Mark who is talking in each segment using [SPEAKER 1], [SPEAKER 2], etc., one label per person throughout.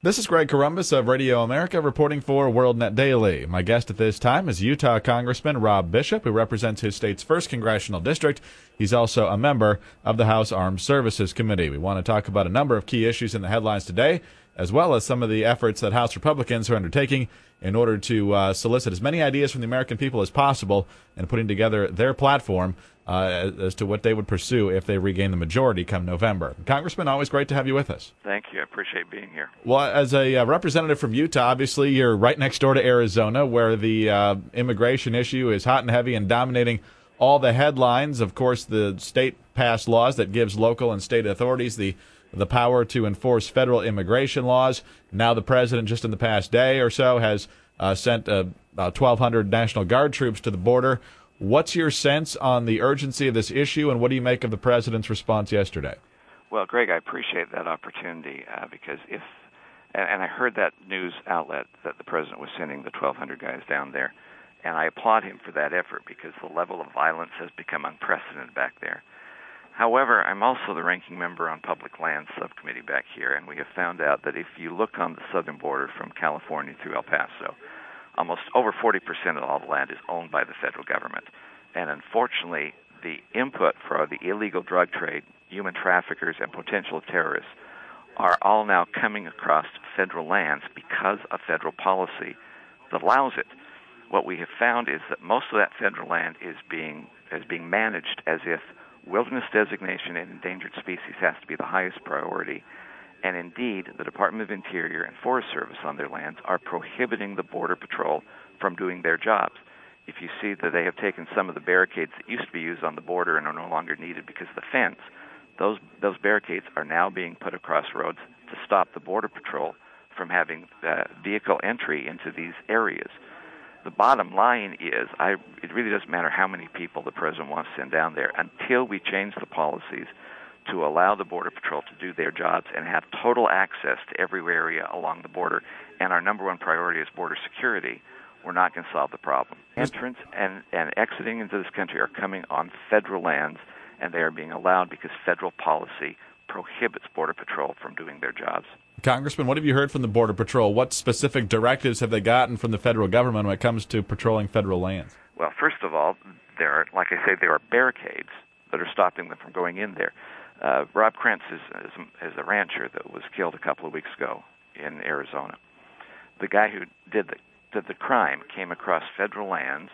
[SPEAKER 1] This is Greg Corombos of Radio America reporting for WorldNet Daily. My guest at this time is Utah Congressman Rob Bishop, who represents his state's 1st Congressional District. He's also a member of the House Armed Services Committee. We want to talk about a number of key issues in the headlines today, as well as some of the efforts that House Republicans are undertaking in order to solicit as many ideas from the American people as possible and putting together their platform as to what they would pursue if they regain the majority come November. Congressman, always great to have you with us.
[SPEAKER 2] Thank you. I appreciate being here.
[SPEAKER 1] Well, as a representative from Utah, obviously you're right next door to Arizona, where the immigration issue is hot and heavy and dominating all the headlines. Of course, the state passed laws that gives local and state authorities the power to enforce federal immigration laws. Now the president, just in the past day or so, has sent about 1,200 National Guard troops to the border. What's your sense on the urgency of this issue, and what do you make of the president's response yesterday?
[SPEAKER 2] Well, Greg, I appreciate that opportunity because and I heard that news outlet that the president was sending the 1,200 guys down there, and I applaud him for that effort because the level of violence has become unprecedented back there. However, I'm also the ranking member on Public Lands Subcommittee back here, and we have found out that if you look on the southern border from California through El Paso, almost over 40% of all the land is owned by the federal government. And unfortunately, the input for the illegal drug trade, human traffickers, and potential terrorists are all now coming across federal lands because of federal policy that allows it. What we have found is that most of that federal land is being managed as if wilderness designation and endangered species has to be the highest priority. And indeed, the Department of Interior and Forest Service on their lands are prohibiting the Border Patrol from doing their jobs. If you see that they have taken some of the barricades that used to be used on the border and are no longer needed because of the fence, those barricades are now being put across roads to stop the Border Patrol from having vehicle entry into these areas. The bottom line is, it really doesn't matter how many people the president wants to send down there until we change the policies to allow the Border Patrol to do their jobs and have total access to every area along the border. And our number one priority is border security. We're not going to solve the problem. Entrance and exiting into this country are coming on federal lands, and they are being allowed because federal policy prohibits Border Patrol from doing their jobs.
[SPEAKER 1] Congressman, what have you heard from the Border Patrol? What specific directives have they gotten from the federal government when it comes to patrolling federal lands?
[SPEAKER 2] Well, first of all, there are barricades that are stopping them from going in there. Rob Krentz is a rancher that was killed a couple of weeks ago in Arizona. The guy who did the crime came across federal lands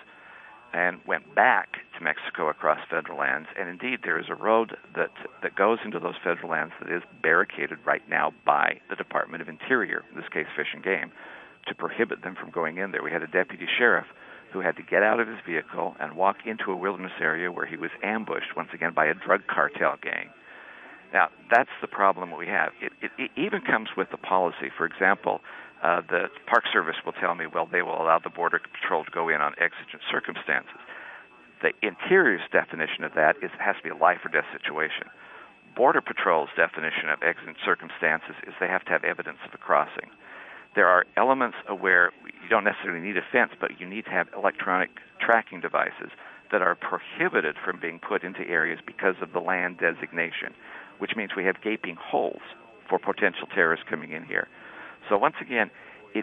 [SPEAKER 2] and went back to Mexico across federal lands. And indeed, there is a road that goes into those federal lands that is barricaded right now by the Department of Interior, in this case Fish and Game, to prohibit them from going in there. We had a deputy sheriff who had to get out of his vehicle and walk into a wilderness area where he was ambushed, once again, by a drug cartel gang. Now, that's the problem we have. It even comes with the policy. For example, the Park Service will tell me, well, they will allow the Border Patrol to go in on exigent circumstances. The Interior's definition of that has to be a life or death situation. Border Patrol's definition of exigent circumstances is they have to have evidence of a crossing. There are elements of where you don't necessarily need a fence, but you need to have electronic tracking devices that are prohibited from being put into areas because of the land designation, which means we have gaping holes for potential terrorists coming in here. So once again,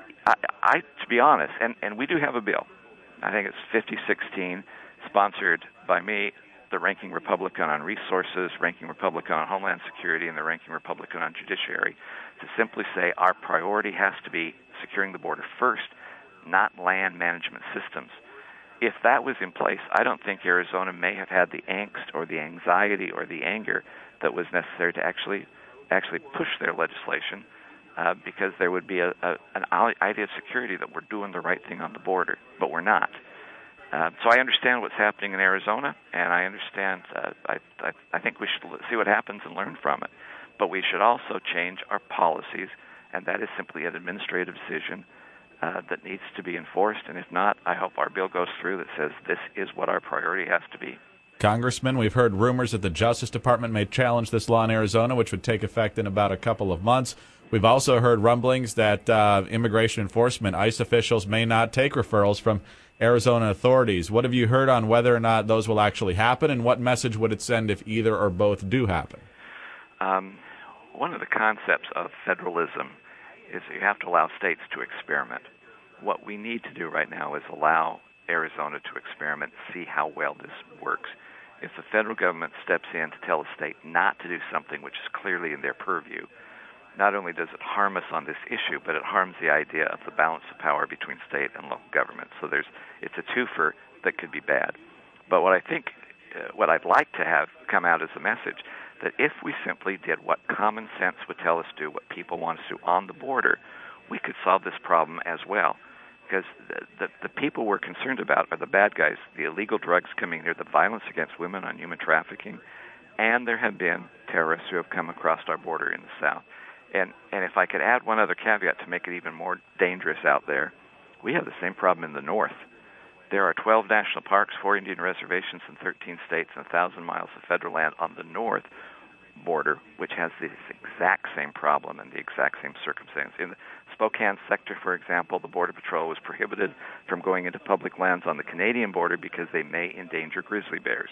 [SPEAKER 2] to be honest, and we do have a bill. I think it's 5016, sponsored by me, the ranking Republican on resources, ranking Republican on homeland security, and the ranking Republican on judiciary, to simply say our priority has to be securing the border first, not land management systems. If that was in place, I don't think Arizona may have had the angst or the anxiety or the anger that was necessary to actually push their legislation, because there would be an idea of security that we're doing the right thing on the border, but we're not. So I understand what's happening in Arizona, and I understand. I think we should see what happens and learn from it. But we should also change our policies, and that is simply an administrative decision that needs to be enforced. And if not, I hope our bill goes through that says this is what our priority has to be.
[SPEAKER 1] Congressman, we've heard rumors that the Justice Department may challenge this law in Arizona, which would take effect in about a couple of months. We've also heard rumblings that immigration enforcement, ICE officials, may not take referrals from Arizona authorities. What have you heard on whether or not those will actually happen, and what message would it send if either or both do happen?
[SPEAKER 2] One of the concepts of federalism is you have to allow states to experiment. What we need to do right now is allow Arizona to experiment, see how well this works. If the federal government steps in to tell a state not to do something which is clearly in their purview, not only does it harm us on this issue, but it harms the idea of the balance of power between state and local government. So it's a twofer that could be bad. But what I'd like to have come out as a message, that if we simply did what common sense would tell us to do, what people want us to do on the border, we could solve this problem as well. Because the people we're concerned about are the bad guys, the illegal drugs coming here, the violence against women on human trafficking, and there have been terrorists who have come across our border in the south. And if I could add one other caveat to make it even more dangerous out there, we have the same problem in the north. There are 12 national parks, 4 Indian reservations in 13 states, and 1,000 miles of federal land on the north border, which has this exact same problem and the exact same circumstance. In the Spokane sector, for example, the Border Patrol was prohibited from going into public lands on the Canadian border because they may endanger grizzly bears.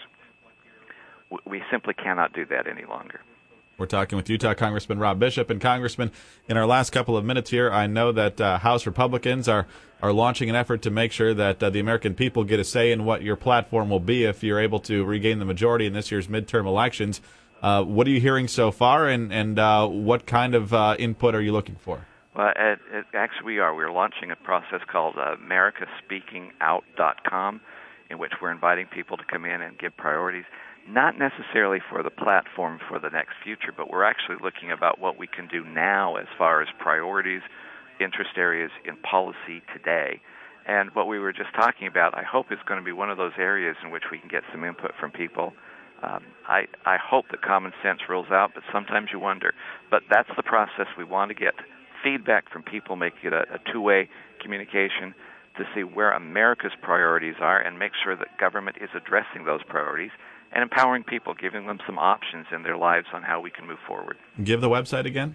[SPEAKER 2] We simply cannot do that any longer.
[SPEAKER 1] We're talking with Utah Congressman Rob Bishop. And Congressman, in our last couple of minutes here, I know that House Republicans are launching an effort to make sure that the American people get a say in what your platform will be if you're able to regain the majority in this year's midterm elections. What are you hearing so far, and what kind of input are you looking for?
[SPEAKER 2] Well, actually, we are. We're launching a process called AmericasSpeakingOut.com, in which we're inviting people to come in and give priorities, not necessarily for the platform for the next future, but we're actually looking about what we can do now as far as priorities, interest areas in policy today. And what we were just talking about, I hope, is going to be one of those areas in which we can get some input from people. I hope that common sense rules out, but sometimes you wonder. But that's the process. We want to get feedback from people, make it a two-way communication to see where America's priorities are and make sure that government is addressing those priorities and empowering people, giving them some options in their lives on how we can move forward.
[SPEAKER 1] Give the website again.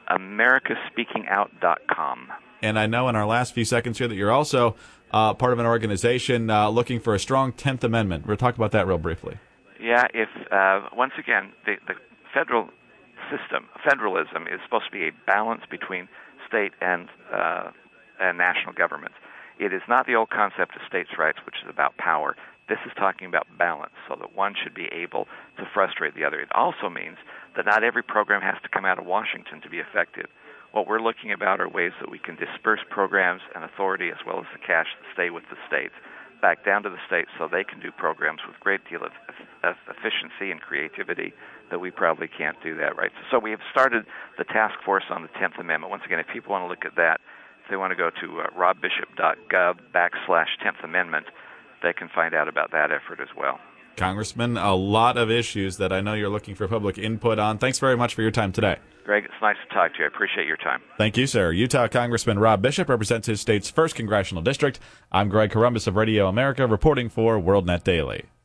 [SPEAKER 2] AmericasSpeakingOut.com.
[SPEAKER 1] And I know in our last few seconds here that you're also part of an organization looking for a strong 10th Amendment. We'll talk about that real briefly.
[SPEAKER 2] Yeah, once again, the federal system, federalism, is supposed to be a balance between state and national governments. It is not the old concept of states' rights, which is about power. This is talking about balance, so that one should be able to frustrate the other. It also means that not every program has to come out of Washington to be effective. What we're looking about are ways that we can disperse programs and authority as well as the cash that stay with the states back down to the states so they can do programs with a great deal of efficiency and creativity that we probably can't do that, right? So we have started the task force on the 10th Amendment. Once again, if people want to look at that, if they want to go to robbishop.gov/10th Amendment, they can find out about that effort as well.
[SPEAKER 1] Congressman, a lot of issues that I know you're looking for public input on. Thanks very much for your time today.
[SPEAKER 2] Greg, it's nice to talk to you. I appreciate your time.
[SPEAKER 1] Thank you, sir. Utah Congressman Rob Bishop represents his state's 1st Congressional District. I'm Greg Corombos of Radio America, reporting for WorldNet Daily.